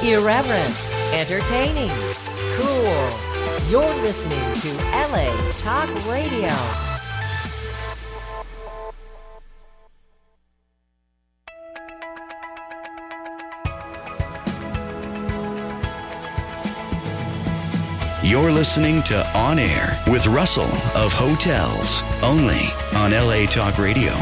Irreverent, entertaining, cool. You're listening to LA Talk Radio. You're listening to On Air with Russell of Hotels, only on LA Talk Radio.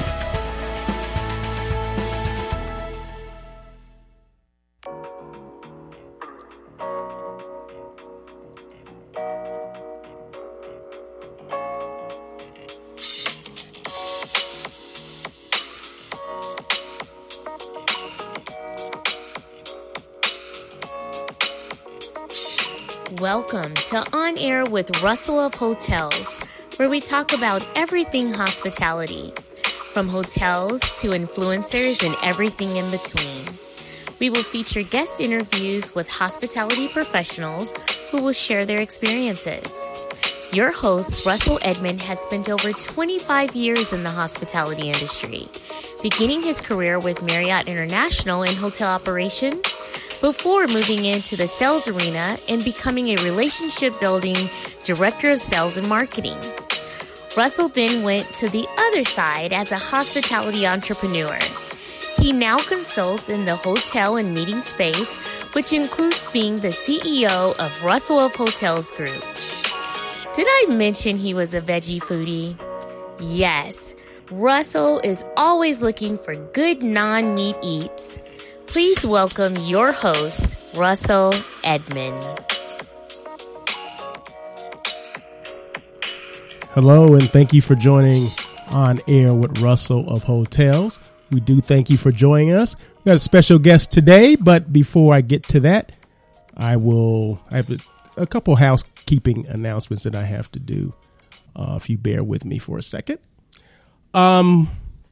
Welcome to On Air with Russell of Hotels, where we talk about everything hospitality, from hotels to influencers and everything in between. We will feature guest interviews with hospitality professionals who will share their experiences. Your host, Russell Edmond, has spent over 25 years in the hospitality industry, beginning his career with Marriott International in hotel operations, before moving into the sales arena and becoming a relationship-building director of sales and marketing. Russell then went to the other side as a hospitality entrepreneur. He now consults in the hotel and meeting space, which includes being the CEO of Russell of Hotels Group. Did I mention he was a veggie foodie? Yes, Russell is always looking for good non-meat eats. Please welcome your host, Russell Edmond. Hello, and thank you for joining On Air with Russell of Hotels. We do thank you for joining us. We got a special guest today, but before I get to that, I have a couple housekeeping announcements that I have to do. If you bear with me for a second. Well,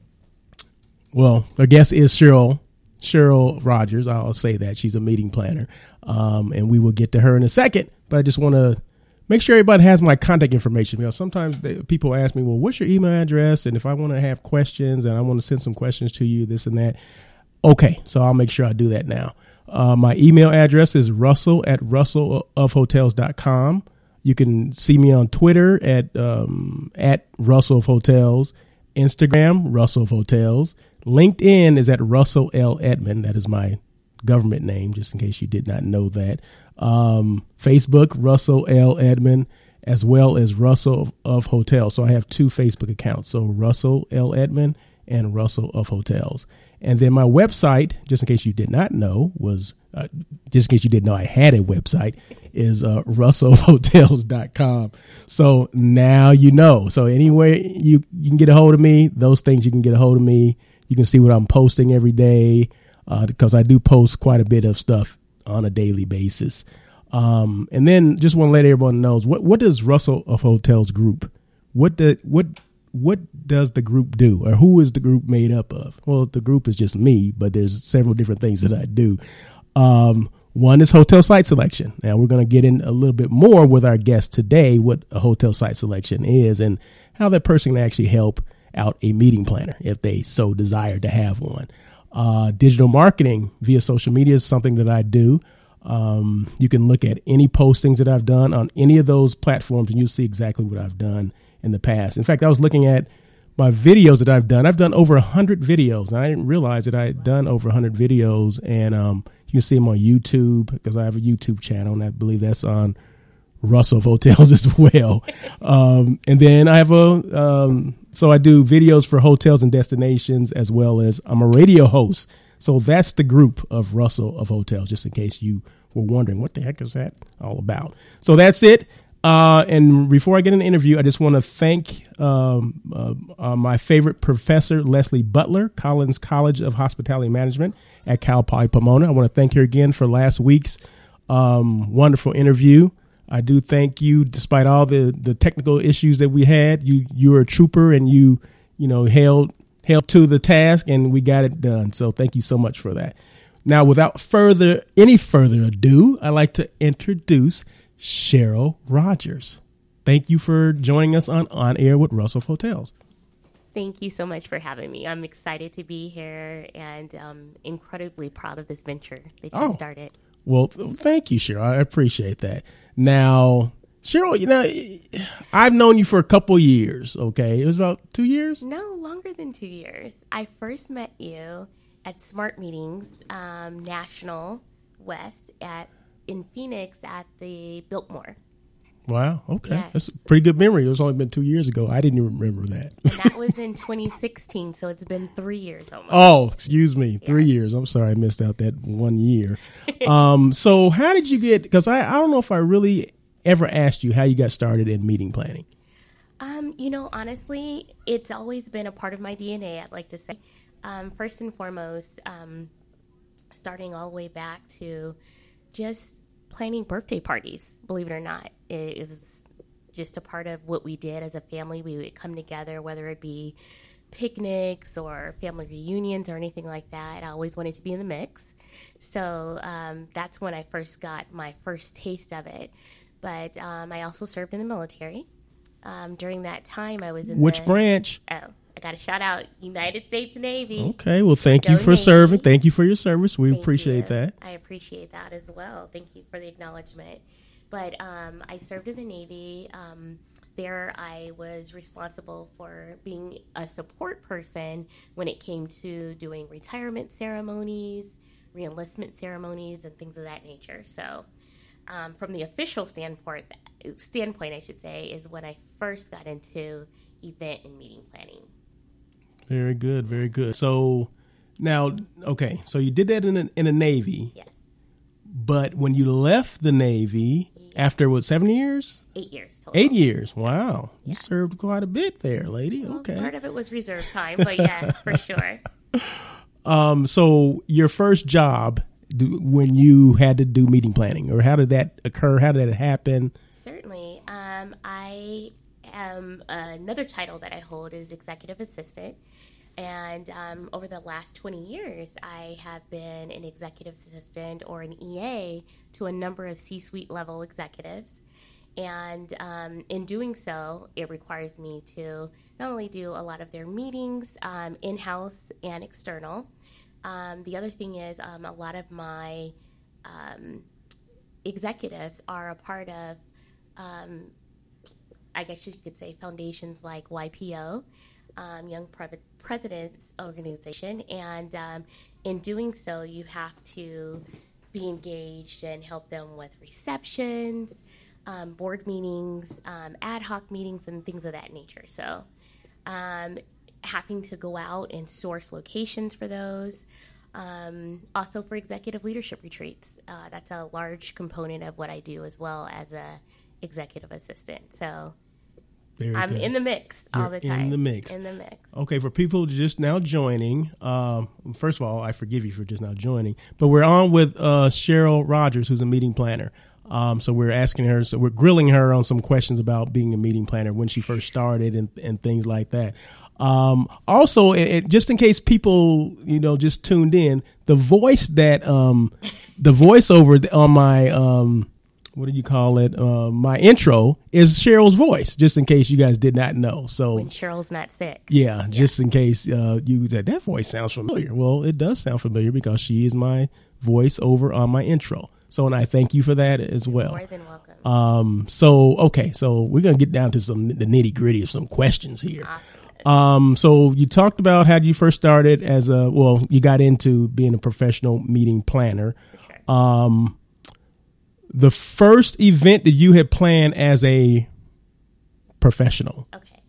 our guest is Cheryl Rogers. I'll say that she's a meeting planner, and we will get to her in a second. But I just want to make sure everybody has my contact information, because sometimes people ask me, well, what's your email address? And if I want to have questions and I want to send some questions to you, this and that. Okay, so I'll make sure I do that now. My email address is russell@russellofhotels.com. You can see me on Twitter at Russell of Hotels, Instagram, Russell of Hotels. LinkedIn is at Russell L. Edmond. That is my government name, just in case you did not know that. Facebook, Russell L. Edmond, as well as Russell of Hotels. So I have two Facebook accounts. So Russell L. Edmond and Russell of Hotels. And then my website, just in case you did not know, just in case you didn't know I had a website, is russellhotels.com. So now you know. So anywhere you can get a hold of me, those things you can get a hold of me. You can see what I'm posting every day, because I do post quite a bit of stuff on a daily basis. And then just want to let everyone know, what does Russell of Hotels Group, what does the group do, or who is the group made up of? Well, the group is just me, but there's several different things that I do. One is hotel site selection. Now we're going to get in a little bit more with our guest today, what a hotel site selection is and how that person can actually help out a meeting planner if they so desire to have one. Digital marketing via social media is something that I do. You can look at any postings that I've done on any of those platforms and you'll see exactly what I've done in the past. In fact, I was looking at my videos that I've done. I've done over 100 videos, and I didn't realize that I had done over 100 videos. And you can see them on YouTube, because I have a YouTube channel, and I believe that's on Russell of Hotels as well. And then I have so I do videos for hotels and destinations, as well as I'm a radio host. So that's the group of Russell of Hotels, just in case you were wondering what the heck is that all about. So that's it. And before I get an interview, I just want to thank my favorite professor, Leslie Butler, Collins College of Hospitality Management at Cal Poly Pomona. I want to thank her again for last week's wonderful interview. I do thank you, despite all the technical issues that we had. You were a trooper, and you held to the task, and we got it done. So thank you so much for that. Now, without any further ado, I'd like to introduce Cheryl Rogers. Thank you for joining us on Air with Russell of Hotels. Thank you so much for having me. I'm excited to be here and incredibly proud of this venture that you started. Well, thank you, Cheryl. I appreciate that. Now, Cheryl, I've known you for a couple years, okay? It was about 2 years? No, longer than 2 years. I first met you at Smart Meetings National West in Phoenix at the Biltmore. Wow, okay. Yes. That's a pretty good memory. It was only been 2 years ago. I didn't even remember that. And that was in 2016, so it's been 3 years almost. Oh, excuse me. 3 years. I'm sorry I missed out that 1 year. So how did you get, because I don't know if I really ever asked you how you got started in meeting planning. Honestly, it's always been a part of my DNA, I'd like to say. First and foremost, starting all the way back to just planning birthday parties, believe it or not. It was just a part of what we did as a family. We would come together, whether it be picnics or family reunions or anything like that. I always wanted to be in the mix. So that's when I first got my first taste of it. But I also served in the military. During that time, I was in Which branch? Oh, I got to shout out United States Navy. Okay, well, thank you for serving. Thank you for your service. We appreciate that. I appreciate that as well. Thank you for the acknowledgement. But I served in the Navy. There I was responsible for being a support person when it came to doing retirement ceremonies, re-enlistment ceremonies, and things of that nature. So from the official standpoint, I should say, is when I first got into event and meeting planning. Very good, very good. So now, okay, so you did that in the Navy. Yes. But when you left the Navy, after 7 years? 8 years total. 8 years, wow. Yes. You served quite a bit there, lady. Well, okay. Part of it was reserve time, but yeah, for sure. So your first job when you had to do meeting planning, or how did that occur? How did that happen? Certainly. I am another title that I hold is executive assistant. And over the last 20 years, I have been an executive assistant or an EA to a number of C-suite level executives. And in doing so, it requires me to not only do a lot of their meetings in-house and external. The other thing is a lot of my executives are a part of, I guess you could say, foundations like YPO, Young Presidents Organization. And in doing so, you have to be engaged and help them with receptions, board meetings, ad hoc meetings, and things of that nature. So having to go out and source locations for those. Also for executive leadership retreats. That's a large component of what I do as well as a executive assistant. So I'm in the mix all the time. In the mix. In the mix. Okay, for people just now joining, first of all, I forgive you for just now joining, but we're on with Cheryl Rogers, who's a meeting planner. So we're asking her, so we're grilling her on some questions about being a meeting planner, when she first started and things like that. Also, just in case people, just tuned in, the voice that, the voiceover on my, what do you call it? My intro is Cheryl's voice, just in case you guys did not know. So when Cheryl's not sick. Yeah, just in case you said that voice sounds familiar. Well, it does sound familiar because she is my voiceover on my intro. So, and I thank you for that as well. More than welcome. So we're going to get down to the nitty gritty of some questions here. Awesome. So you talked about how you first started you got into being a professional meeting planner. For sure. The first event that you had planned as a professional. Okay.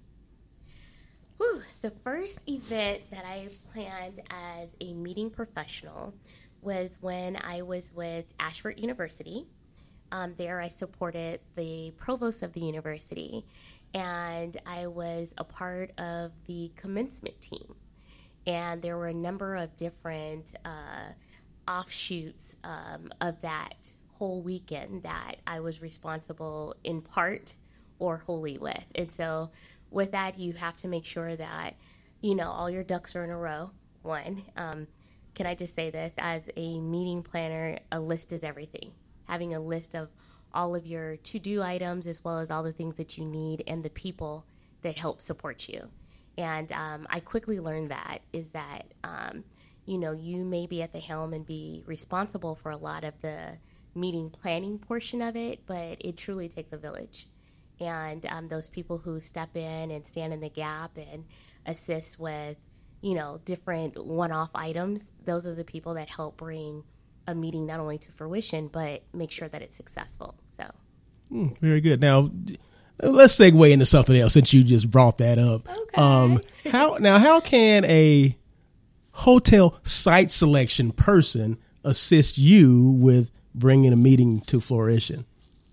Whew. The first event that I planned as a meeting professional was when I was with Ashford University. There I supported the provost of the university, and I was a part of the commencement team. And there were a number of different offshoots of that whole weekend that I was responsible in part or wholly with. And so with that, you have to make sure that, all your ducks are in a row. One, can I just say this? As a meeting planner, a list is everything. Having a list of all of your to-do items as well as all the things that you need and the people that help support you. And I quickly learned that you may be at the helm and be responsible for a lot of the meeting planning portion of it, but it truly takes a village. And those people who step in and stand in the gap and assist with, different one-off items, those are the people that help bring a meeting not only to fruition, but make sure that it's successful. So, very good. Now, let's segue into something else since you just brought that up. Okay. How can a hotel site selection person assist you with bringing a meeting to fruition?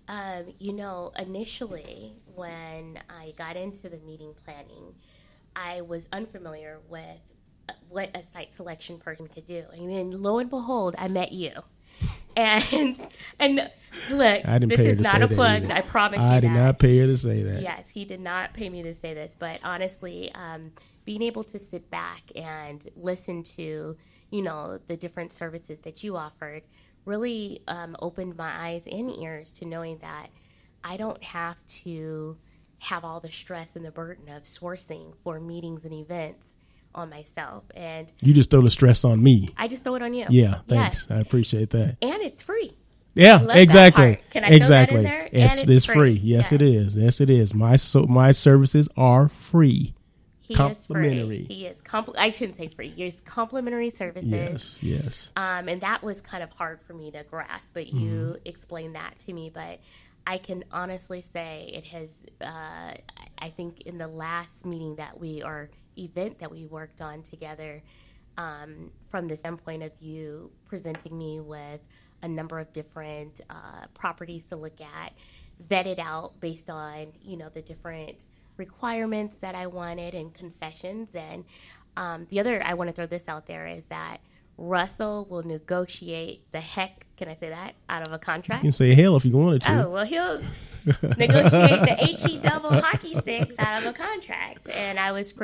Initially when I got into the meeting planning, I was unfamiliar with what a site selection person could do. And then lo and behold, I met you. And look, this is not a plug. I promise you that. I did not pay her to say that. Yes, he did not pay me to say this. But honestly, being able to sit back and listen to, the different services that you offered really opened my eyes and ears to knowing that I don't have to have all the stress and the burden of sourcing for meetings and events on myself. And you just throw the stress on me. I just throw it on you. Yeah, thanks. Yes. I appreciate that. And it's free. Yeah, exactly. Can I throw that in there? It's free. Yes, it is. Yes, it is. My services are free. Complimentary. He is I shouldn't say free. It's complimentary services. Yes. And that was kind of hard for me to grasp, but you explained that to me. But I can honestly say it has, I think in the last meeting event that we worked on together, from the standpoint of you presenting me with a number of different properties to look at, vetted out based on, the different requirements that I wanted and concessions. And the other, I want to throw this out there, is that Russell will negotiate the heck, can I say that, out of a contract. You can say hell if you wanted to. Oh, well, he'll negotiate the HE double hockey sticks out of a contract. And I was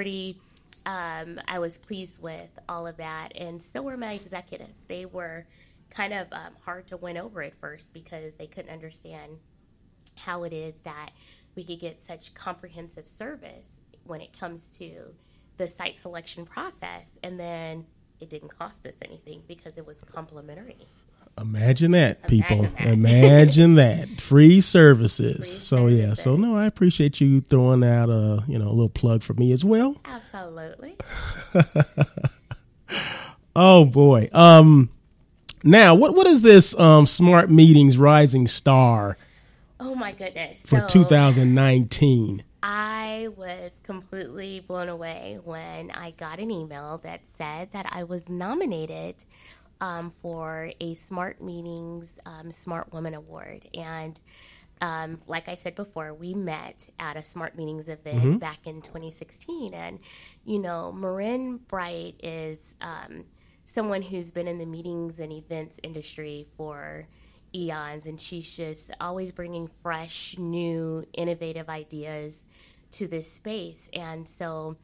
I was pleased with all of that. And so were my executives. They were kind of hard to win over at first because they couldn't understand how it is that we could get such comprehensive service when it comes to the site selection process, and then it didn't cost us anything because it was complimentary. Imagine that, people. Imagine that. Free services. So no, I appreciate you throwing out a little plug for me as well. Absolutely. Oh boy. Now what is this Smart Meetings Rising Star? Oh my goodness. For 2019. I was completely blown away when I got an email that said that I was nominated for a Smart Meetings Smart Woman Award. And like I said before, we met at a Smart Meetings event back in 2016. And, Marin Bright is someone who's been in the meetings and events industry for eons, and she's just always bringing fresh, new, innovative ideas to this space. And so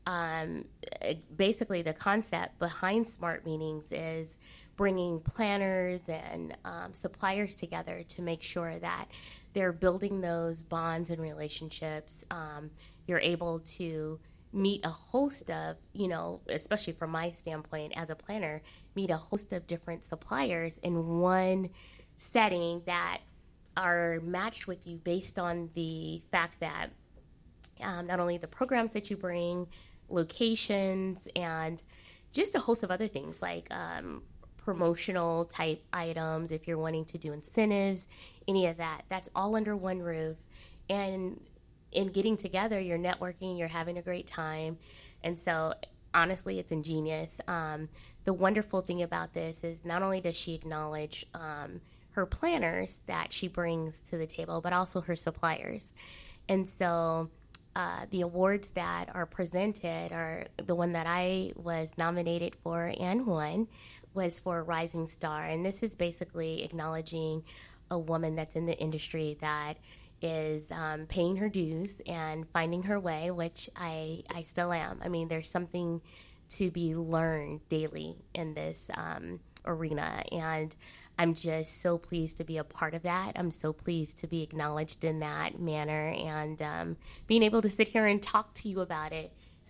basically the concept behind Smart Meetings is bringing planners and suppliers together to make sure that they're building those bonds and relationships. You're able to meet a host of, especially from my standpoint as a planner, meet a host of different suppliers in one setting that are matched with you based on the fact that not only the programs that you bring, locations, and just a host of other things like promotional type items, if you're wanting to do incentives, any of that, that's all under one roof. And in getting together, you're networking, you're having a great time. And so honestly, it's ingenious. The wonderful thing about this is not only does she acknowledge her planners that she brings to the table, but also her suppliers. And so the awards that are presented are the one that I was nominated for and won was for Rising Star. And this is basically acknowledging a woman that's in the industry that is paying her dues and finding her way, which I still am. I mean, there's something to be learned daily in this arena. And I'm just so pleased to be a part of that. I'm so pleased to be acknowledged in that manner, and being able to sit here and talk to you about it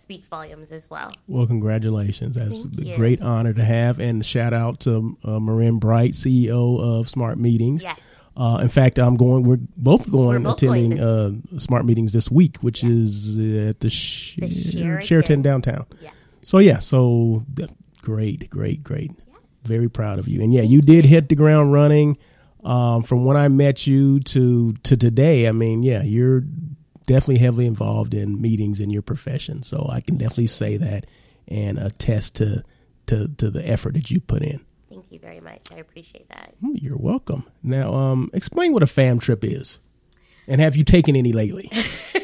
speaks volumes as well. Well, congratulations. That's Thank a you. great honor to have. And shout out to Marin Bright, CEO of Smart Meetings. Yes. In fact, we're both going, both attending going Smart Meetings this week, which is at the Sheraton downtown. Yes. So great. Very proud of you. And yeah, you did hit the ground running. From when I met you to today, I mean, yeah, you're definitely heavily involved in meetings in your profession. So I can definitely say that and attest to the effort that you put in. Thank you very much. I appreciate that. You're welcome. Now, explain what a fam trip is. And have you taken any lately?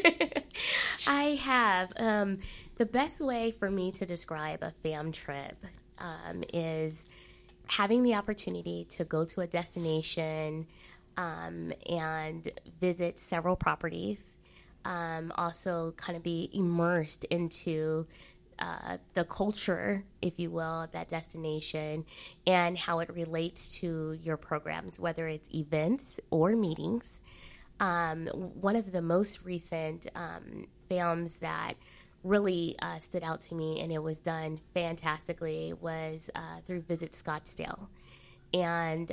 I have. The best way for me to describe a fam trip is having the opportunity to go to a destination and visit several properties. Also kind of be immersed into the culture, if you will, of that destination and how it relates to your programs, whether it's events or meetings. One of the most recent FAMs that really stood out to me, and it was done fantastically, was through Visit Scottsdale. And,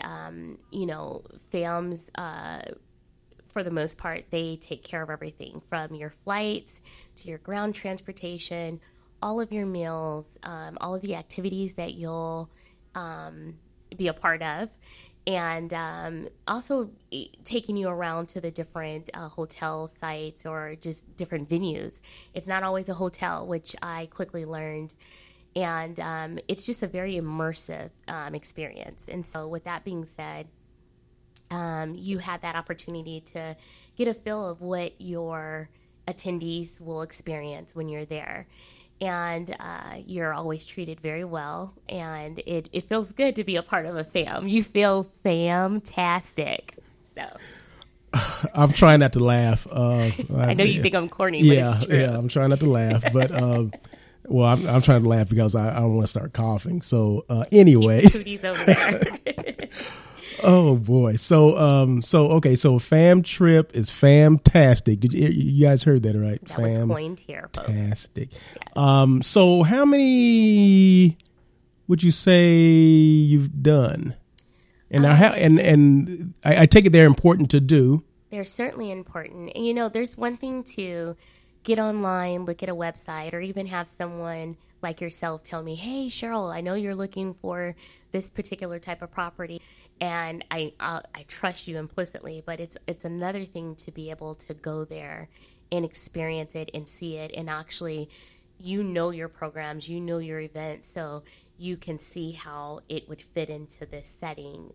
FAMs, for the most part, they take care of everything from your flights to your ground transportation, all of your meals, all of the activities that you'll be a part of, and also taking you around to the different hotel sites or just different venues. It's not always a hotel, which I quickly learned, and it's just a very immersive experience. And so with that being said, you had that opportunity to get a feel of what your attendees will experience when you're there. And you're always treated very well, and it feels good to be a part of a fam. You feel fantastic. So I'm trying not to laugh. I know you think I'm corny, yeah, but it's true. Yeah, I'm trying not to laugh, but well, I'm trying to laugh because I don't want to start coughing. So anyway, Cooties over there. Oh boy. So okay. So fam trip is fantastic. You guys heard that, right? That was coined here, folks. Fantastic. Yes. So how many would you say you've done? And now and I take it they're important to do. They're certainly important. And there's one thing to get online, look at a website, or even have someone like yourself tell me, "Hey, Cheryl, I know you're looking for this particular type of property." And I trust you implicitly, but it's another thing to be able to go there and experience it and see it, and actually, your programs, your events, so you can see how it would fit into this setting.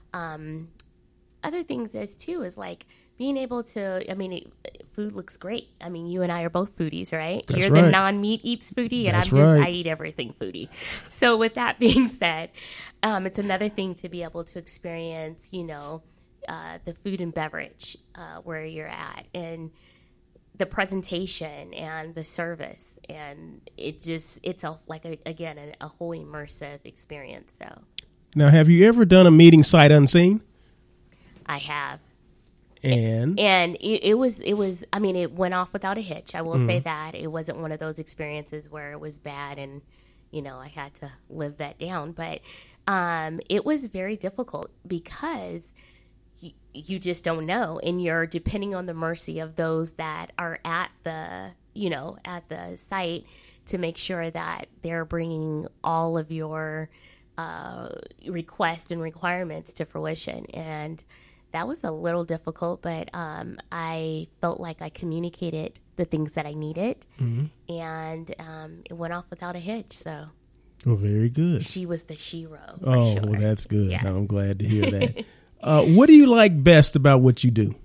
Other things is like being able to, food looks great. You and I are both foodies, right? That's You're right. the non-meat eats foodie, and That's I right. eat everything foodie. So with that being said, it's another thing to be able to experience, the food and beverage where you're at, and the presentation and the service, and it's a whole immersive experience. So Now, have you ever done a meeting sight unseen? I have. And it went off without a hitch. I will say that it wasn't one of those experiences where it was bad and, I had to live that down. But it was very difficult because you just don't know. And you're depending on the mercy of those that are at the site to make sure that they're bringing all of your requests and requirements to fruition. And that was a little difficult, but I felt like I communicated the things that I needed, and it went off without a hitch. So, very good. she was the hero. Oh, sure. well, that's good. Yes. I'm glad to hear that. What do you like best about what you do?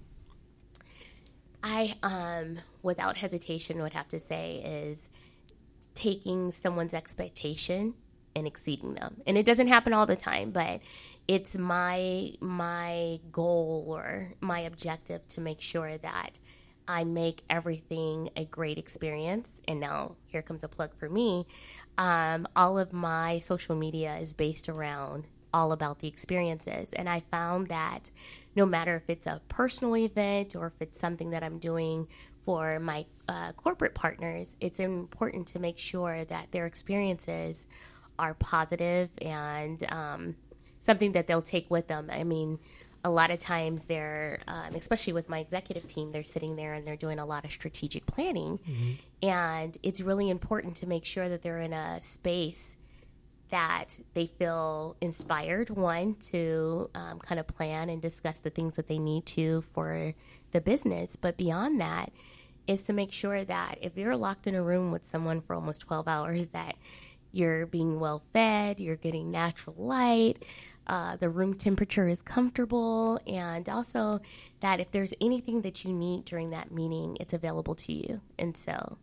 I, without hesitation, would have to say is taking someone's expectation and exceeding them. And it doesn't happen all the time, but it's my goal or my objective to make sure that I make everything a great experience. And now here comes a plug for me. All of my social media is based around all about the experiences. And I found that no matter if it's a personal event or if it's something that I'm doing for my corporate partners, it's important to make sure that their experiences are positive and something that they'll take with them. I mean, a lot of times they're, especially with my executive team, they're sitting there and they're doing a lot of strategic planning. Mm-hmm. And it's really important to make sure that they're in a space that they feel inspired, one, to kind of plan and discuss the things that they need to for the business. But beyond that is to make sure that if you're locked in a room with someone for almost 12 hours, that you're being well fed, you're getting natural light, the room temperature is comfortable, and also that if there's anything that you need during that meeting, it's available to you. And so.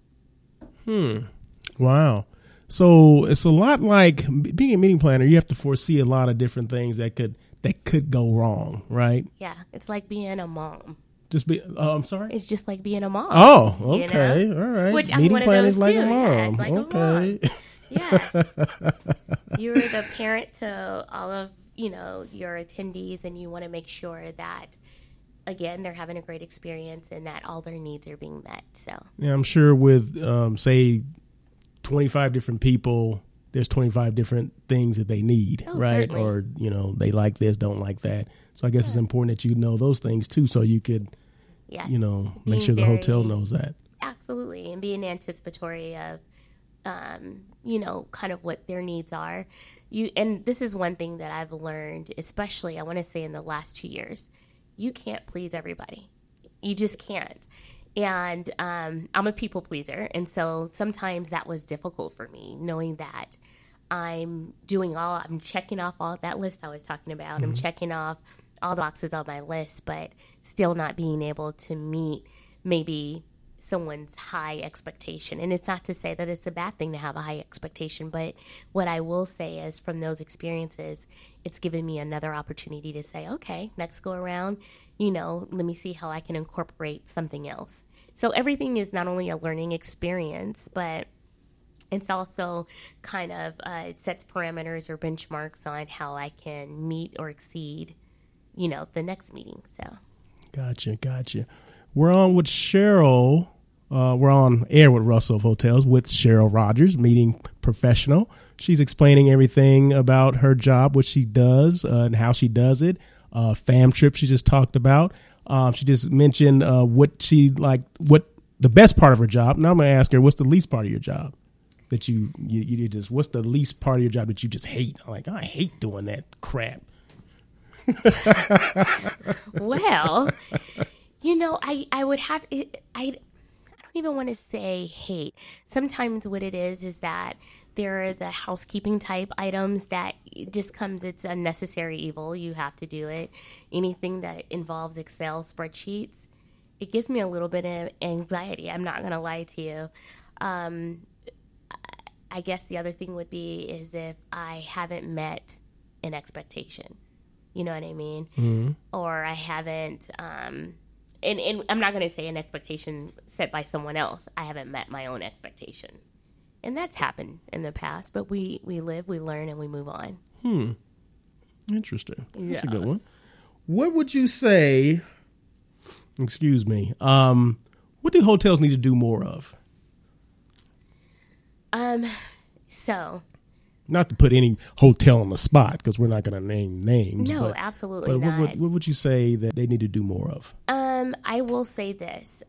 Wow. So it's a lot like being a meeting planner. You have to foresee a lot of different things that could go wrong, right? Yeah. It's like being a mom. I'm sorry? It's just like being a mom. Oh, okay. You know? All right. Which meeting planning is like too. a mom. Yeah, it's like okay. A mom. Yes. You're the parent to all of, your attendees, and you want to make sure that, again, they're having a great experience and that all their needs are being met. So yeah, I'm sure with, say, 25 different people, there's 25 different things that they need, right? Certainly. Or, they like this, don't like that. So I guess it's important that you know those things too, so you could, make sure the hotel knows that. Absolutely. And being anticipatory of, kind of what their needs are. And this is one thing that I've learned, especially, I want to say in the last 2 years, you can't please everybody. You just can't. And I'm a people pleaser. And so sometimes that was difficult for me, knowing that I'm checking off all that list I was talking about. Mm-hmm. I'm checking off all the boxes on my list, but still not being able to meet maybe someone's high expectation. And it's not to say that it's a bad thing to have a high expectation, but what I will say is from those experiences, it's given me another opportunity to say, okay, next go around, let me see how I can incorporate something else. So everything is not only a learning experience, but it's also kind of it sets parameters or benchmarks on how I can meet or exceed, the next meeting. So, Gotcha. We're on with Cheryl. We're on air with Russell of Hotels with Cheryl Rogers, meeting professional. She's explaining everything about her job, what she does, and how she does it. Fam trip she just talked about. She just mentioned what the best part of her job. Now I'm going to ask her, what's the least part of your job that you just, what's the least part of your job that you just hate? I'm like, I hate doing that crap. Well, I would have, I don't even want to say hate. Sometimes what it is that there are the housekeeping type items that just comes, it's unnecessary evil. You have to do it. Anything that involves Excel spreadsheets, it gives me a little bit of anxiety. I'm not going to lie to you. I guess the other thing would be is if I haven't met an expectation. You know what I mean? Mm-hmm. Or I haven't, and I'm not going to say an expectation set by someone else. I haven't met my own expectation. And that's happened in the past, but we live, we learn, and we move on. Interesting. That's a good one. What would you say, excuse me, what do hotels need to do more of? So. Not to put any hotel on the spot, because we're not going to name names. No, absolutely not. What would you say that they need to do more of? I will say this.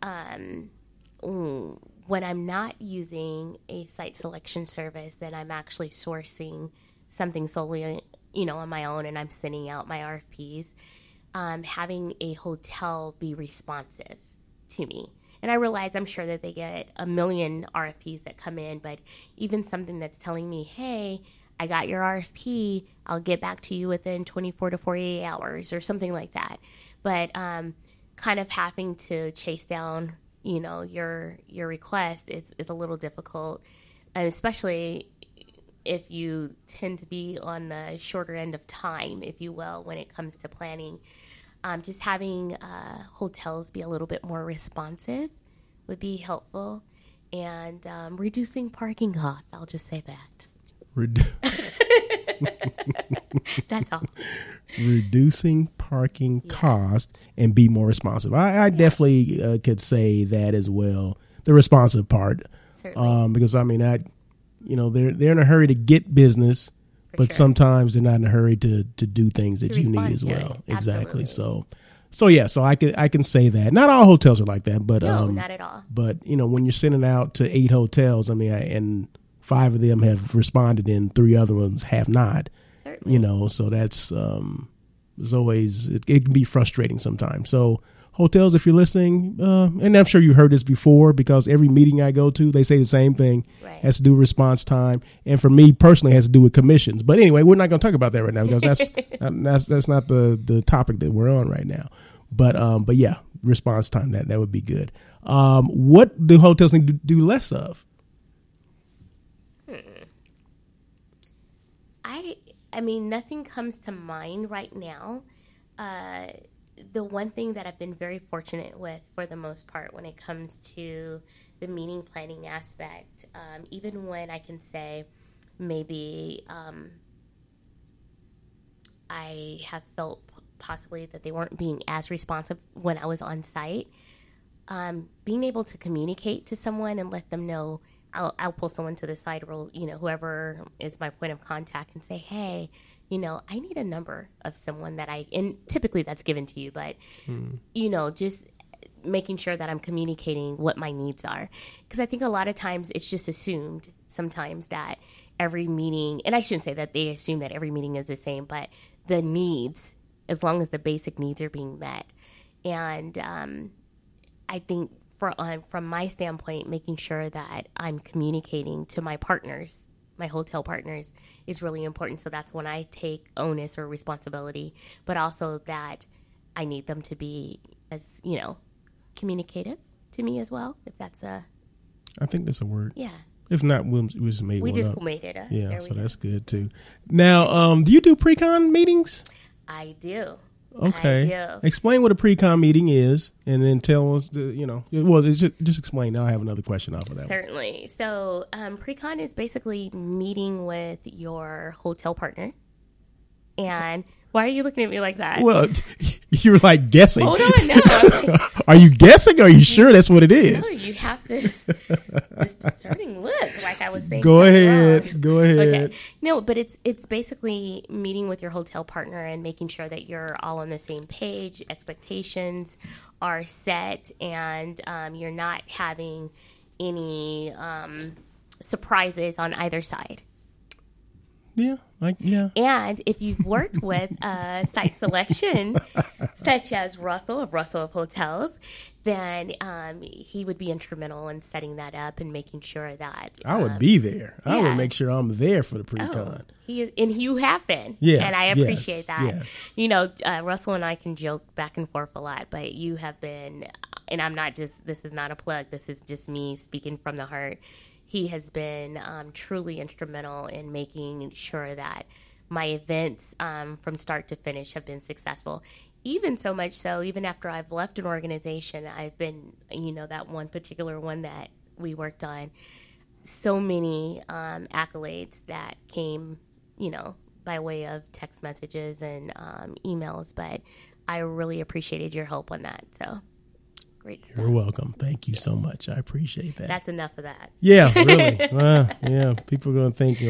When I'm not using a site selection service, then I'm actually sourcing something solely, on my own, and I'm sending out my RFPs, having a hotel be responsive to me. And I realize I'm sure that they get a million RFPs that come in, but even something that's telling me, hey, I got your RFP, I'll get back to you within 24 to 48 hours or something like that. But kind of having to chase down, your request is a little difficult, especially if you tend to be on the shorter end of time, if you will, when it comes to planning. Just having hotels be a little bit more responsive would be helpful, and reducing parking costs. I'll just say that. That's all. Reducing parking cost and be more responsive. I definitely could say that as well. The responsive part, because I mean, they're in a hurry to get business, but sometimes they're not in a hurry to do things that you need as well. Exactly. So I can say that. Not all hotels are like that, but no, not at all. But when you're sending out to 8 hotels, I mean, and 5 of them have responded and 3 other ones have not. Certainly. So that's there's always it can be frustrating sometimes. So hotels, if you're listening, and I'm sure you heard this before because every meeting I go to, they say the same thing. Right. Has to do with response time, and for me personally, it has to do with commissions. But anyway, we're not going to talk about that right now because that's not the topic that we're on right now. But yeah, response time that would be good. What do hotels need to do less of? I mean, nothing comes to mind right now. The one thing that I've been very fortunate with for the most part when it comes to the meeting planning aspect, even when I can say maybe I have felt possibly that they weren't being as responsive when I was on site, being able to communicate to someone and let them know, I'll pull someone to the side, or whoever is my point of contact, and say, hey, I need a number of someone and typically that's given to you, but just making sure that I'm communicating what my needs are, because I think a lot of times it's just assumed sometimes that every meeting, and I shouldn't say that they assume that every meeting is the same, but the needs, as long as the basic needs are being met, and I think. From my standpoint, making sure that I'm communicating to my partners, my hotel partners, is really important. So that's when I take onus or responsibility, but also that I need them to be as, communicative to me as well, if that's a... I think that's a word. Yeah. If not, we just made one up. We just made it up. Yeah, so that's good too. Now, do you do pre-con meetings? I do. Okay. Explain what a pre-con meeting is, and then tell us, just explain. Now I have another question off of that. Certainly. So pre-con is basically meeting with your hotel partner. And why are you looking at me like that? Well, you're like guessing. Hold on, no. Are you guessing, or are you sure that's what it is? No, you have this discerning look, like I was saying. Go ahead. Okay. No, but it's basically meeting with your hotel partner and making sure that you're all on the same page, expectations are set, and you're not having any surprises on either side. Yeah. And if you've worked with site selection, such as Russell of Hotels, then he would be instrumental in setting that up and making sure that... I would be there. I would make sure I'm there for the pre-con. And you have been. Yes, and I appreciate that. Yes. Russell and I can joke back and forth a lot, but you have been, and I'm not just, this is not a plug, this is just me speaking from the heart. He has been truly instrumental in making sure that my events from start to finish have been successful. Even so much so, even after I've left an organization, I've been, that one particular one that we worked on, so many accolades that came, by way of text messages and emails. But I really appreciated your help on that. So. Great stuff. You're welcome. Thank you so much. I appreciate that. That's enough of that. Yeah, really. Yeah, people are going to think,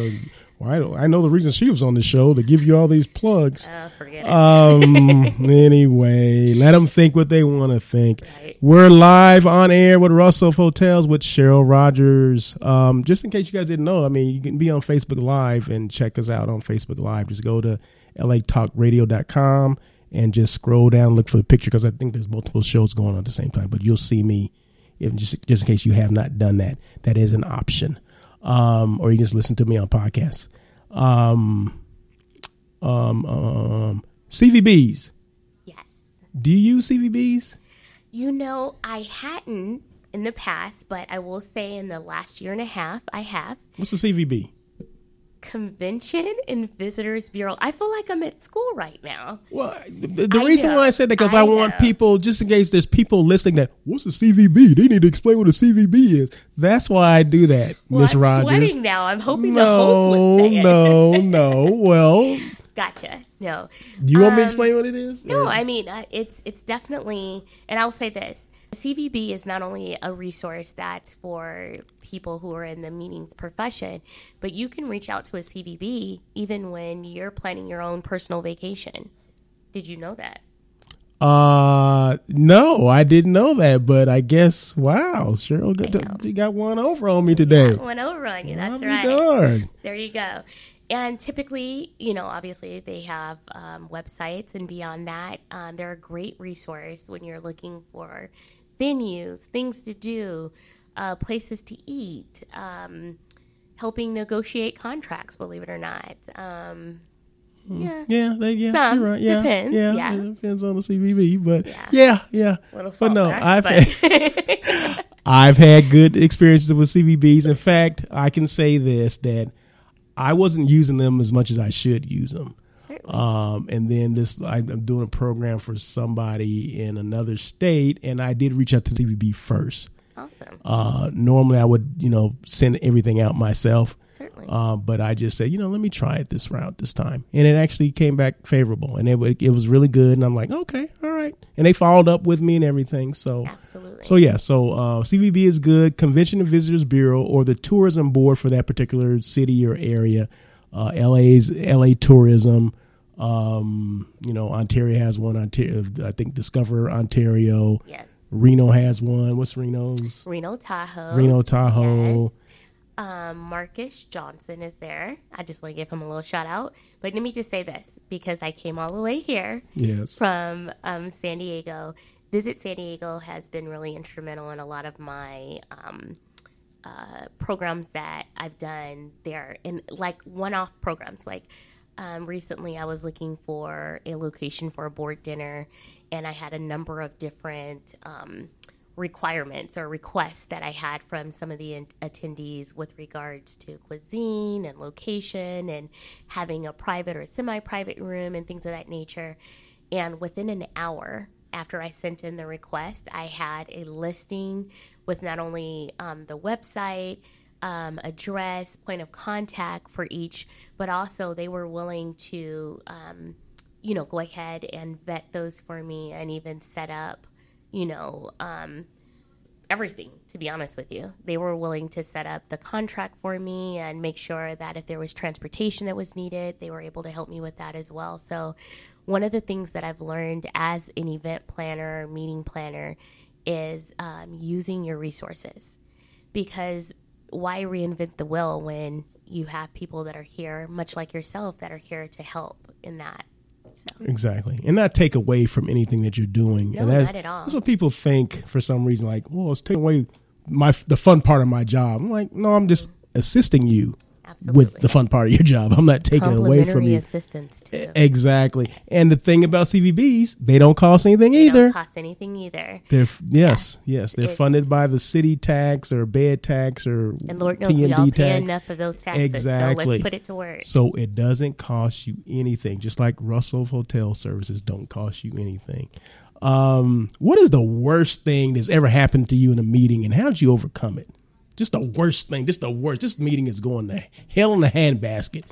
I know the reason she was on the show, to give you all these plugs. Forget it. Anyway, let them think what they want to think. Right. We're live on air with Russell of Hotels with Cheryl Rogers. Just in case you guys didn't know, you can be on Facebook Live and check us out on Facebook Live. Just go to latalkradio.com. and just scroll down, look for the picture, because I think there's multiple shows going on at the same time. But you'll see me, just in case you have not done that. That is an option. Or you can just listen to me on podcasts. CVBs. Yes. Do you use CVBs? I hadn't in the past, but I will say in the last year and a half, I have. What's a CVB? Convention and Visitors Bureau. I feel like I'm at school right now. Well, the reason why I said that because I want people, just in case there's people listening that, what's a CVB? They need to explain what a CVB is. That's why I do that, Miss Rogers. I'm sweating now. I'm hoping the host would say it. No. Well, gotcha. No. Do you want me to explain what it is? No, I mean, it's definitely, and I'll say this. CVB is not only a resource that's for people who are in the meetings profession, but you can reach out to a CVB even when you're planning your own personal vacation. Did you know that? No, I didn't know that, but I guess, wow, Cheryl, you got one over on me today. One over on you, that's right. Darn. There you go. And typically, obviously they have websites, and beyond that, they're a great resource when you're looking for venues, things to do, places to eat, helping negotiate contracts, believe it or not. Yeah, you're right. Yeah, depends. Yeah, it depends on the CVB, but yeah. But no, I've had good experiences with CVBs. In fact, I can say this, that I wasn't using them as much as I should use them. And then I'm doing a program for somebody in another state, and I did reach out to CVB first. Awesome. Normally I would, send everything out myself. Certainly. But I just said, let me try it this route this time. And it actually came back favorable, and it was really good. And I'm like, okay, all right. And they followed up with me and everything. So, absolutely. So CVB is good. Convention and Visitors Bureau, or the tourism board for that particular city or area. LA Tourism. Ontario has one. I think Discover Ontario. Yes. Reno has one. What's Reno's? Reno Tahoe. Yes. Marcus Johnson is there. I just want to give him a little shout out. But let me just say this, because I came all the way here from San Diego. Visit San Diego has been really instrumental in a lot of my programs that I've done there, in like one-off programs. Like recently I was looking for a location for a board dinner, and I had a number of different requirements or requests that I had from some of the attendees with regards to cuisine and location and having a private or semi-private room and things of that nature. And within an hour after I sent in the request, I had a listing with not only the website, address, point of contact for each, but also they were willing to, go ahead and vet those for me and even set up, everything, to be honest with you. They were willing to set up the contract for me and make sure that if there was transportation that was needed, they were able to help me with that as well. So one of the things that I've learned as an event planner, meeting planner, is using your resources. Because why reinvent the wheel when you have people that are here, much like yourself, that are here to help in that? So. Exactly. And not take away from anything that you're doing. No, and not at all. That's what people think for some reason, like, it's taking away the fun part of my job. I'm like, no, I'm just assisting you with the fun part of your job. I'm not taking it away from you. Assistance too. Exactly. And the thing about CVBs, they don't cost anything either. They don't cost anything either. They're funded by the city tax or bed tax or and Lord knows T&D we all tax. pay enough of those taxes. Exactly. So let's put it to work. So it doesn't cost you anything. Just like Russell Hotel Services don't cost you anything. What is the worst thing that's ever happened to you in a meeting, and how did you overcome it? Just the worst thing. Just the worst. This meeting is going to hell in a handbasket.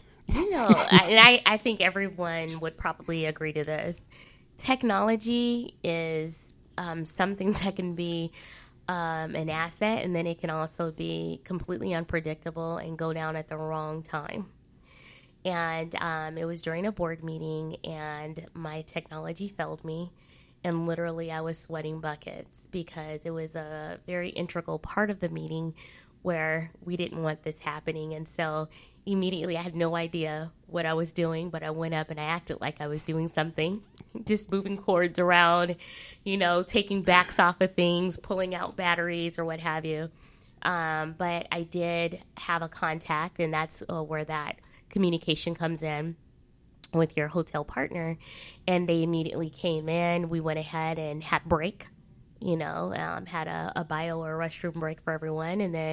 I think everyone would probably agree to this. Technology is something that can be an asset, and then it can also be completely unpredictable and go down at the wrong time. And it was during a board meeting, and my technology failed me. And literally I was sweating buckets because it was a very integral part of the meeting where we didn't want this happening. And so immediately I had no idea what I was doing, but I went up and I acted like I was doing something, just moving cords around, taking backs off of things, pulling out batteries or what have you. But I did have a contact, and that's where that communication comes in with your hotel partner, and they immediately came in. We went ahead and had break, had a bio or restroom break for everyone, and then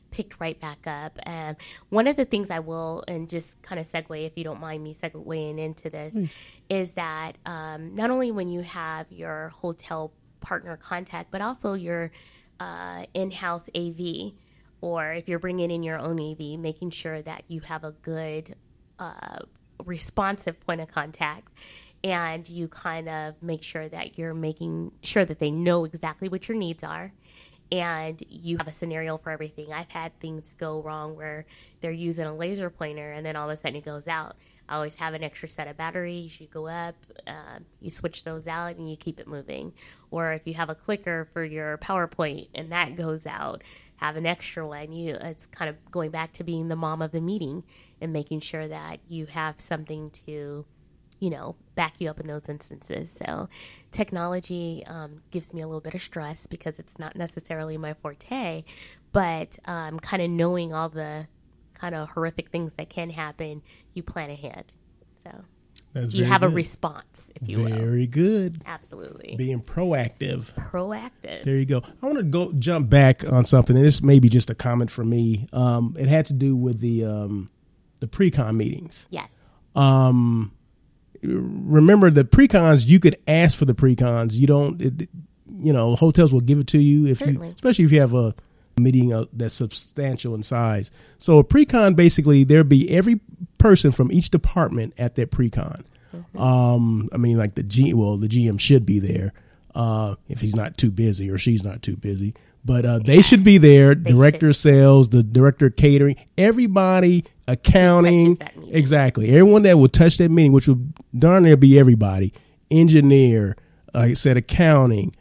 picked right back up. One of the things I will, and just kind of segue, if you don't mind me segueing into this, is that not only when you have your hotel partner contact, but also your in-house AV, or if you're bringing in your own AV, making sure that you have a good responsive point of contact, and you kind of make sure that you're making sure that they know exactly what your needs are, and you have a scenario for everything. I've had things go wrong where they're using a laser pointer and then all of a sudden it goes out. I always have an extra set of batteries. You go up, you switch those out, and you keep it moving. Or if you have a clicker for your PowerPoint and that goes out, have an extra one. It's kind of going back to being the mom of the meeting and making sure that you have something to, back you up in those instances. So technology gives me a little bit of stress because it's not necessarily my forte, but kind of knowing all the kind of horrific things that can happen, you plan ahead. So you have a response, if you will. Very good. Absolutely. Being proactive. There you go. I want to jump back on something, and this may be just a comment from me. It had to do with the pre-con meetings. Yes. Remember the pre-cons, you could ask for the pre-cons. You don't, hotels will give it to you especially if you have a meeting that's substantial in size. So a pre-con, basically, there'll be every person from each department at that pre-con. Mm-hmm. Like the GM should be there if he's not too busy or she's not too busy. But they should be there. Director of sales, the director of catering, everybody, accounting. Exactly. Everyone that will touch that meeting, which will darn near be everybody. Engineer, like I said, accounting,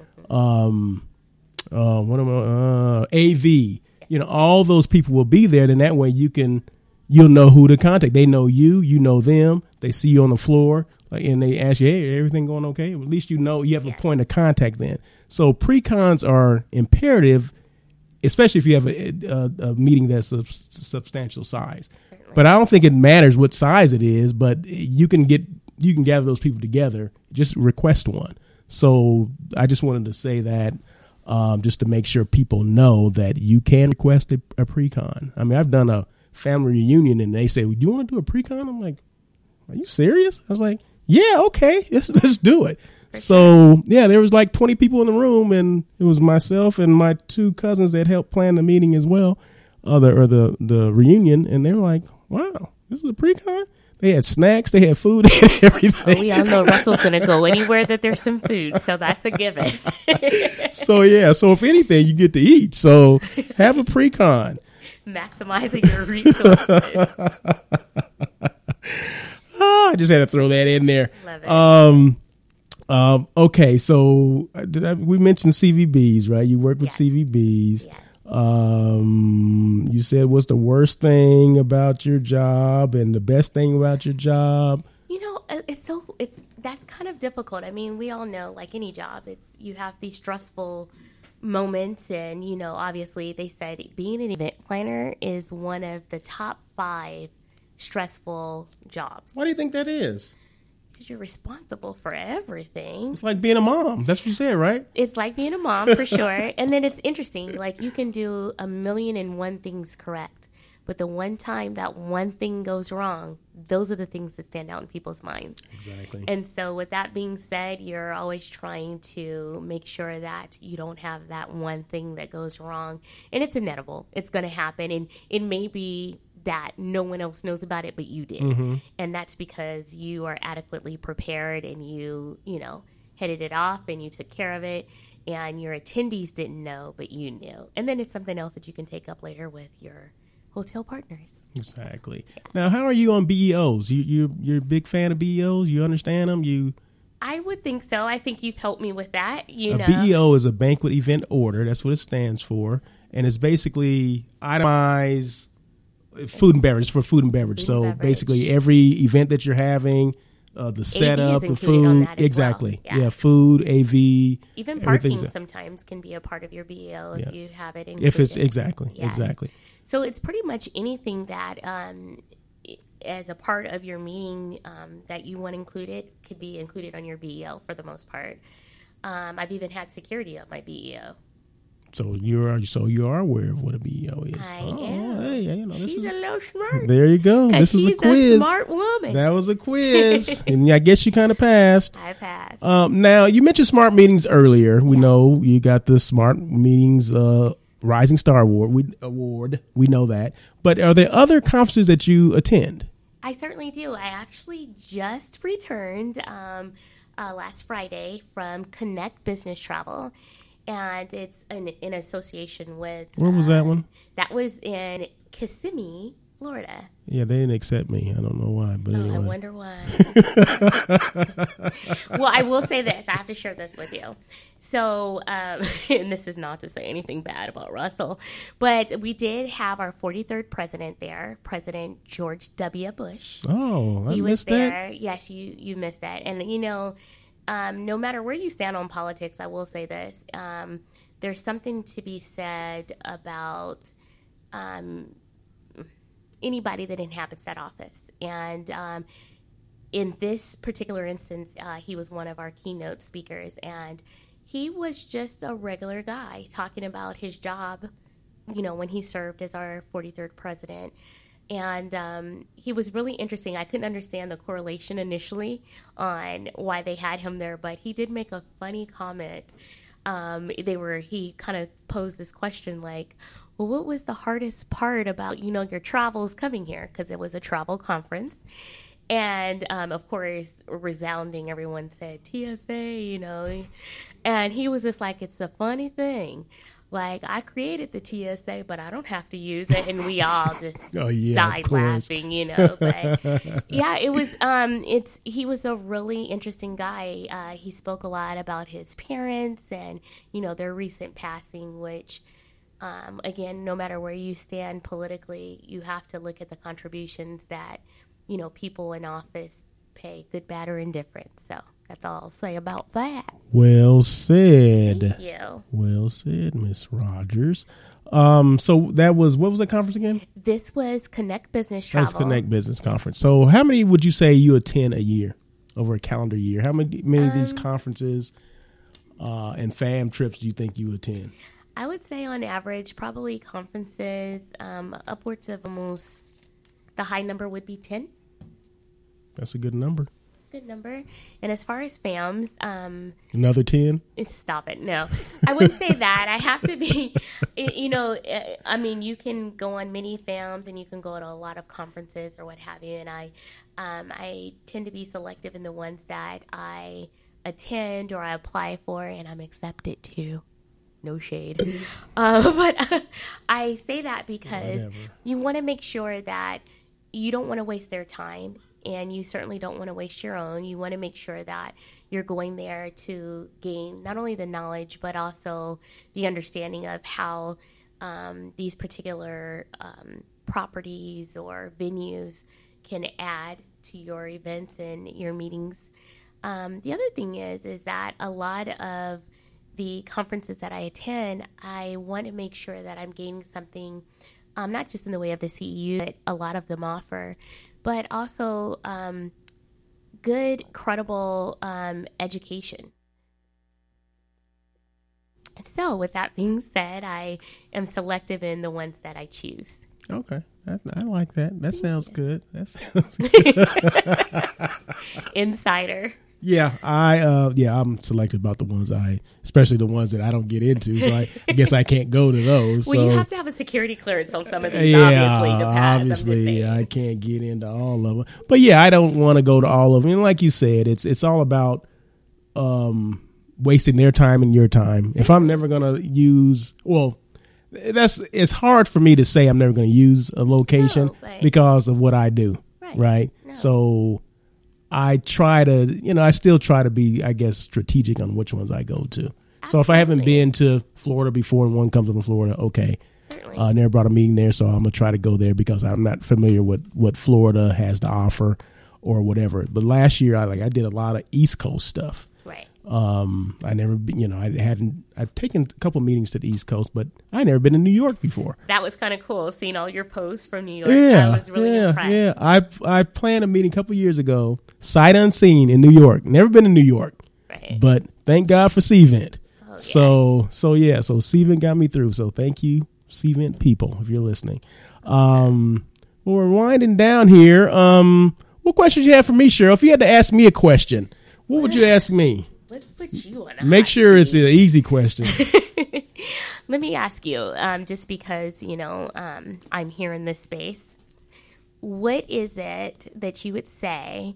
AV. All those people will be there. Then that way you'll know who to contact. They know you know them. They see you on the floor, and they ask you, "Hey, everything going okay?" Well, at least you have a point of contact then. So pre-cons are imperative, especially if you have a meeting that's a substantial size. Certainly. But I don't think it matters what size it is. But you can gather those people together. Just request one. So I just wanted to say that just to make sure people know that you can request a pre-con. I've done a family reunion and they say, "Do you want to do a pre-con?" I'm like, "Are you serious?" I was like, "Yeah, okay, let's do it." So there was like 20 people in the room, and it was myself and my two cousins that helped plan the meeting as well, the reunion, and they were like, "Wow, this is a pre-con." They had snacks, they had food, and everything. Oh, we all know Russell's going to go anywhere that there's some food, so that's a given. So if anything, you get to eat. So have a pre-con. Maximizing your resources. I just had to throw that in there. Love it. Okay, so we mentioned CVBs, right? You work with CVBs. Yes. You said what's the worst thing about your job and the best thing about your job? That's kind of difficult. We all know, like any job, you have these stressful moments, and obviously they said being an event planner is one of the top 5 stressful jobs. Why do you think that is? Because you're responsible for everything. It's like being a mom. That's what you said, right? It's like being a mom, for sure. And then it's interesting. Like, you can do 1,000,001 things correct, but the one time that one thing goes wrong, those are the things that stand out in people's minds. Exactly. And so with that being said, you're always trying to make sure that you don't have that one thing that goes wrong. And it's inevitable. It's going to happen. And it may be that no one else knows about it, but you did. Mm-hmm. And that's because you are adequately prepared and you headed it off and you took care of it, and your attendees didn't know, but you knew. And then it's something else that you can take up later with your hotel partners. Exactly. Yeah. Now, how are you on BEOs? You're a big fan of BEOs? You understand them? I would think so. I think you've helped me with that. A BEO is a banquet event order. That's what it stands for. And it's basically itemized food and beverage for food and beverage. Basically every event that you're having, the setup, the food, exactly. Well. Yeah, food, AV, even parking sometimes can be a part of your BEO if you have it included. If it's exactly. So it's pretty much anything that, as a part of your meeting, that you want included could be included on your BEO for the most part. I've even had security on my BEO. So you are aware of what a BEO is. I am. Hey, you know, She's a little smart. There you go. This was a quiz. She's a smart woman. That was a quiz, and I guess you kind of passed. I passed. Now you mentioned smart meetings earlier. We know you got the smart meetings Rising Star Award. We know that. But are there other conferences that you attend? I certainly do. I actually just returned last Friday from Connect Business Travel, and it's in association with. Where was that one? That was in Kissimmee, Florida. Yeah, they didn't accept me. I don't know why, but anyway. I wonder why. Well, I will say this. I have to share this with you. So, and this is not to say anything bad about Russell, but we did have our 43rd president there, President George W. Bush. Oh, I missed that. Yes, you missed that. And, you know, no matter where you stand on politics, I will say this. There's something to be said about anybody that inhabits that office. And in this particular instance, he was one of our keynote speakers, and he was just a regular guy talking about his job, you know, when he served as our 43rd president. And he was really interesting. I couldn't understand the correlation initially on why they had him there, but he did make a funny comment. He kind of posed this question like, well, what was the hardest part about, you know, your travels coming here? Because it was a travel conference. And, of course, resounding, everyone said TSA, you know. And he was just like, it's a funny thing. Like, I created the TSA, but I don't have to use it. And we all just died laughing, you know. But, yeah, it was, he was a really interesting guy. He spoke a lot about his parents and, you know, their recent passing, which, again, no matter where you stand politically, you have to look at the contributions that, you know, people in office pay, good, bad, or indifferent. So that's all I'll say about that. Well said. Thank you. Well said, Miss Rogers. So that was, what was the conference again? This was Connect Business Travel. That was Connect Business Conference. So how many would you say you attend a year, over a calendar year? How many of these conferences and fam trips do you think you attend? I would say on average, probably conferences, upwards of almost, the high number would be 10. That's a good number. Good number. And as far as FAMs, another 10. Stop it. No, I wouldn't say that. I have to be, you know, I mean, you can go on many FAMs and you can go to a lot of conferences or what have you. And I tend to be selective in the ones that I attend or I apply for and I'm accepted to. No shade. But I say that because you want to make sure that you don't want to waste their time. And you certainly don't want to waste your own. You want to make sure that you're going there to gain not only the knowledge, but also the understanding of how these particular properties or venues can add to your events and your meetings. The other thing is that a lot of the conferences that I attend, I want to make sure that I'm gaining something, not just in the way of the CEU that a lot of them offer, but also good, credible education. So with that being said, I am selective in the ones that I choose. Okay. I like that. That sounds good. That sounds good. Insider. Yeah, I'm selective about the ones especially the ones that I don't get into. So I guess I can't go to those. Well, you have to have a security clearance on some of these, obviously, to pass. Obviously, I can't get into all of them. But yeah, I don't want to go to all of them. And like you said, it's all about wasting their time and your time. If I'm never going to use, it's hard for me to say I'm never going to use a location because of what I do, right? No. So I still try to be, I guess, strategic on which ones I go to. Absolutely. So if I haven't been to Florida before and one comes up in Florida, okay. Certainly. I never brought a meeting there, so I'm going to try to go there because I'm not familiar with what Florida has to offer or whatever. But last year, I did a lot of East Coast stuff. Right. I never been, I've taken a couple meetings to the East Coast, but I never been to New York before. That was kind of cool, seeing all your posts from New York. I was really impressed. Yeah, I planned a meeting a couple years ago, sight unseen in New York. Never been to New York, right? But thank God for CVent. Oh, So Cvent got me through. So thank you, Cvent people, if you're listening. Well, we're winding down here. What questions you have for me, Cheryl? If you had to ask me a question, what would you ask me? Let's put you on. Make sure it's an easy question. Let me ask you, just because, I'm here in this space, what is it that you would say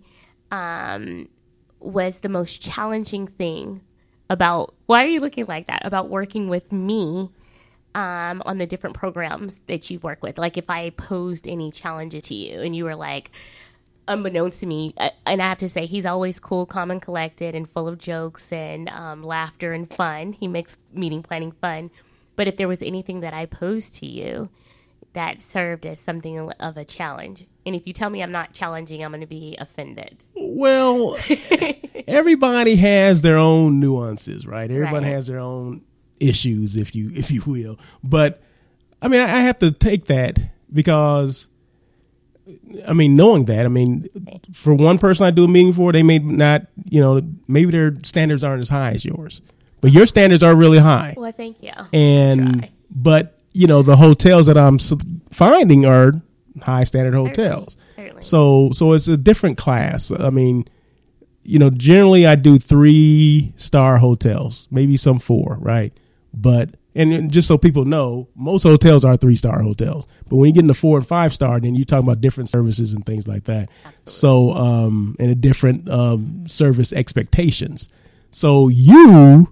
was the most challenging thing about, why are you looking like that, about working with me on the different programs that you work with? Like if I posed any challenges to you and you were like, unbeknownst to me, and I have to say, he's always cool, calm, and collected and full of jokes and laughter and fun. He makes meeting planning fun. But if there was anything that I posed to you that served as something of a challenge, and if you tell me I'm not challenging, I'm going to be offended. Well, everybody has their own nuances, right? Everybody has their own issues, if you will. But I mean, I have to take that because, I mean, knowing that, I mean, for one person I do a meeting for, they may not, maybe their standards aren't as high as yours, but your standards are really high. Well, thank you. But the hotels that I'm finding are high standard hotels. Certainly. So it's a different class. I mean, generally I do 3-star hotels, maybe some 4, right? But, and just so people know, most hotels are 3-star hotels. But when you get into 4 and 5-star, then you're talking about different services and things like that. Absolutely. So, and a different service expectations. So you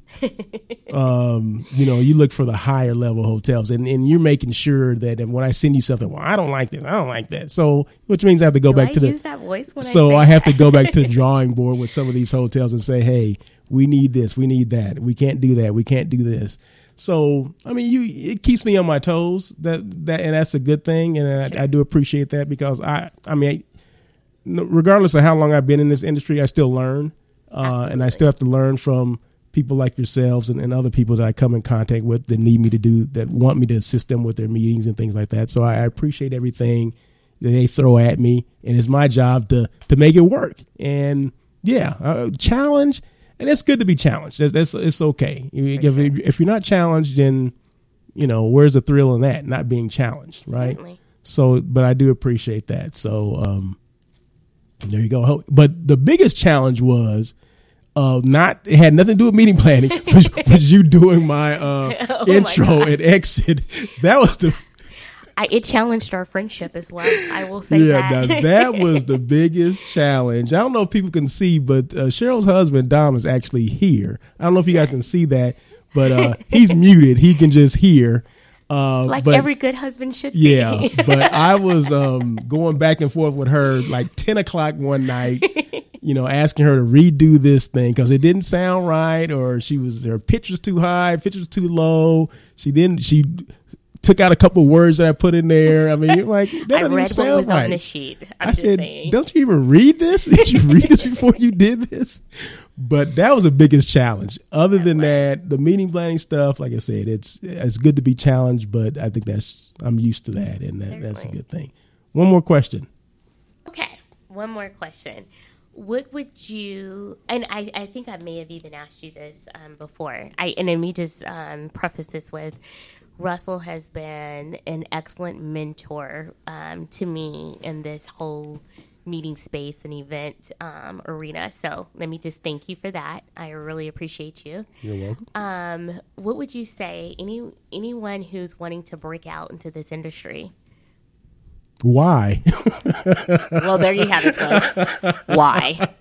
look for the higher level hotels, and you're making sure that when I send you something, well, I don't like this, I don't like that. So, which means I have to go back to use that voice when I have to go back to the drawing board with some of these hotels and say, hey, we need this, we need that, we can't do that, we can't do this. So, I mean, it keeps me on my toes. And that's a good thing, and I do appreciate that because I mean, regardless of how long I've been in this industry, I still learn. And I still have to learn from people like yourselves and other people that I come in contact with that need me to do, that want me to assist them with their meetings and things like that. So I appreciate everything that they throw at me, and it's my job to make it work. And challenge, and it's good to be challenged. It's okay. If you're not challenged, then where's the thrill in that? Not being challenged, right? Certainly. So, but I do appreciate that. So, there you go. But the biggest challenge was it had nothing to do with meeting planning, was you doing my intro and exit. That was it challenged our friendship as well. I will say that. Now that was the biggest challenge. I don't know if people can see, but Cheryl's husband, Dom, is actually here. I don't know if you guys can see that, but he's muted. He can just hear. But every good husband should be. Yeah, but I was going back and forth with her like 10 o'clock one night, asking her to redo this thing because it didn't sound right, or her pitch was too high, pitch was too low. She took out a couple words that I put in there. I mean, like, that doesn't even sound right. I read what was on the sheet. I said, don't you even read this? Did you read this before you did this? But that was the biggest challenge. Other than that, the meeting planning stuff, like I said, it's good to be challenged, but I think I'm used to that, and that's a good thing. One more question. Okay, one more question. What would you, and I think I may have even asked you this before, and let me just preface this with, Russell has been an excellent mentor to me in this whole meeting space and event arena. So let me just thank you for that. I really appreciate you. You're welcome. What would you say, anyone who's wanting to break out into this industry? Why? Well, there you have it, folks. Why?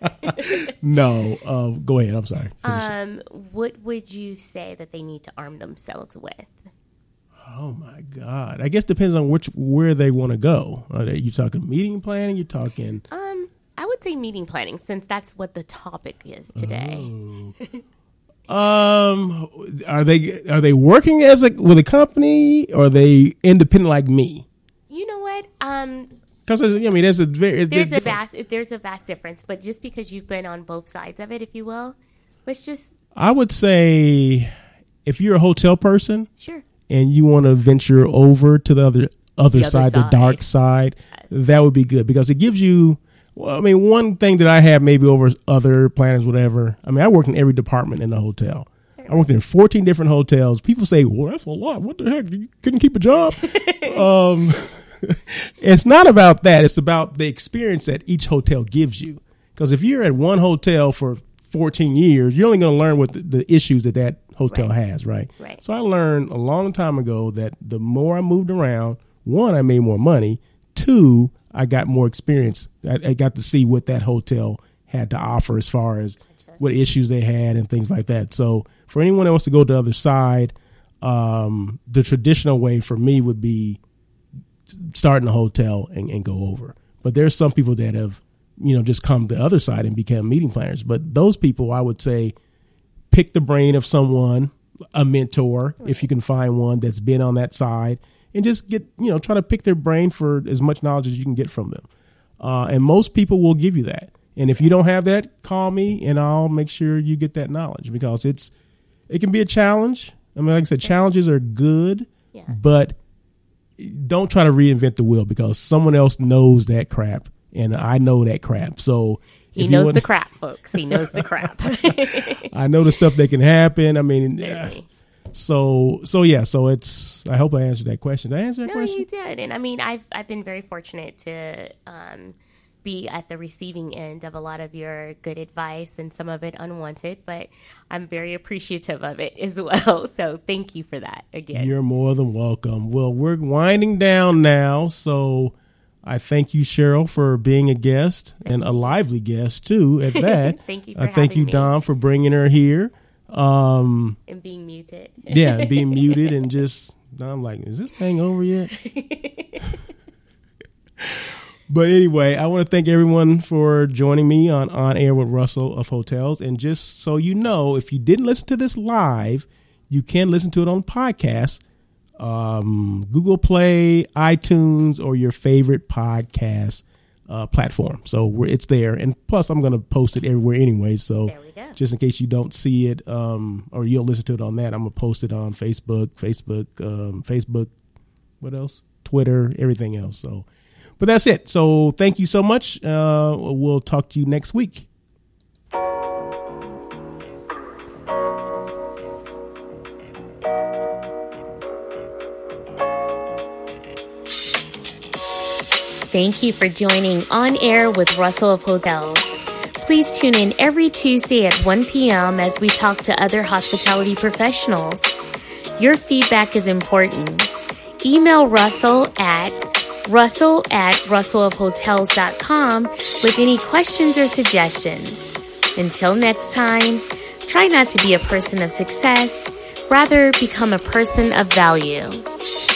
No. Go ahead. I'm sorry. What would you say that they need to arm themselves with? Oh my God! I guess depends on where they want to go. Are you talking meeting planning? You're talking. I would say meeting planning, since that's what the topic is today. Are they working with a company, or are they independent like me? You know what? Because there's a vast difference. But just because you've been on both sides of it, if you will, I would say, if you're a hotel person, sure, and you want to venture over to the other side, the dark side, that would be good, because it gives you, one thing that I have maybe over other planners, whatever, I work in every department in the hotel. I worked in 14 different hotels. People say, well, that's a lot. What the heck? You couldn't keep a job? It's not about that. It's about the experience that each hotel gives you. Because if you're at one hotel for 14 years, you're only going to learn what the issues that hotel has, right? So I learned a long time ago that the more I moved around, one, I made more money. Two, I got more experience. I got to see what that hotel had to offer as far as what issues they had and things like that. So for anyone that wants to go to the other side, the traditional way for me would be starting a hotel and go over. But there's some people that have, just come to the other side and become meeting planners. But those people, I would say, pick the brain of someone, a mentor, if you can find one that's been on that side, and just get, try to pick their brain for as much knowledge as you can get from them. And most people will give you that. And if you don't have that, call me and I'll make sure you get that knowledge, because it can be a challenge. I mean, like I said, challenges are good, but don't try to reinvent the wheel, because someone else knows that crap and I know that crap. So he knows the crap, folks. He knows the crap. I know the stuff that can happen. I mean, so it's, I hope I answered that question. Did I answer that question? No, you did. And I mean, I've been very fortunate to, be at the receiving end of a lot of your good advice, and some of it unwanted, but I'm very appreciative of it as well. So thank you for that again. You're more than welcome. Well, we're winding down now, so I thank you, Cheryl, for being a guest and a lively guest too at that. Thank you for having thank you, me. Don, for bringing her here. And being muted. And being muted, and just, I'm like, is this thing over yet? But anyway, I want to thank everyone for joining me on Air with Russell of Hotels. And just so you know, if you didn't listen to this live, you can listen to it on podcast, Google Play, iTunes, or your favorite podcast platform. So it's there. And plus, I'm going to post it everywhere anyway. So there we go. Just in case you don't see it or you don't listen to it on that, I'm going to post it on Facebook, what else? Twitter, everything else. So. But that's it. So thank you so much. We'll talk to you next week. Thank you for joining On Air with Russell of Hotels. Please tune in every Tuesday at 1 p.m. as we talk to other hospitality professionals. Your feedback is important. Email Russell at russellofhotels.com with any questions or suggestions. Until next time, try not to be a person of success, rather become a person of value.